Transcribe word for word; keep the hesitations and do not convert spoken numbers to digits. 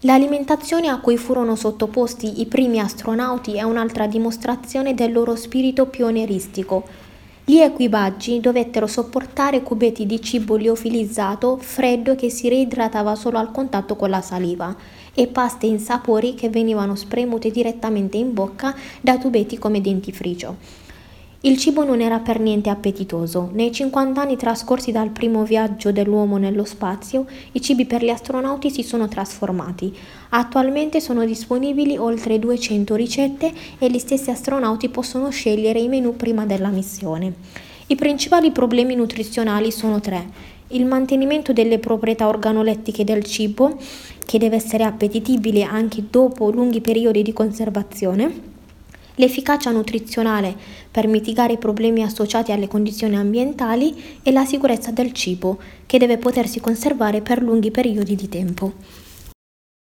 L'alimentazione a cui furono sottoposti i primi astronauti è un'altra dimostrazione del loro spirito pionieristico. Gli equipaggi dovettero sopportare cubetti di cibo liofilizzato freddo che si reidratava solo al contatto con la saliva e paste insapori che venivano spremute direttamente in bocca da tubetti come dentifricio. Il cibo non era per niente appetitoso. Nei cinquanta anni trascorsi dal primo viaggio dell'uomo nello spazio, i cibi per gli astronauti si sono trasformati. Attualmente sono disponibili oltre duecento ricette e gli stessi astronauti possono scegliere i menù prima della missione. I principali problemi nutrizionali sono tre: il mantenimento delle proprietà organolettiche del cibo, che deve essere appetibile anche dopo lunghi periodi di conservazione, l'efficacia nutrizionale per mitigare i problemi associati alle condizioni ambientali e la sicurezza del cibo, che deve potersi conservare per lunghi periodi di tempo.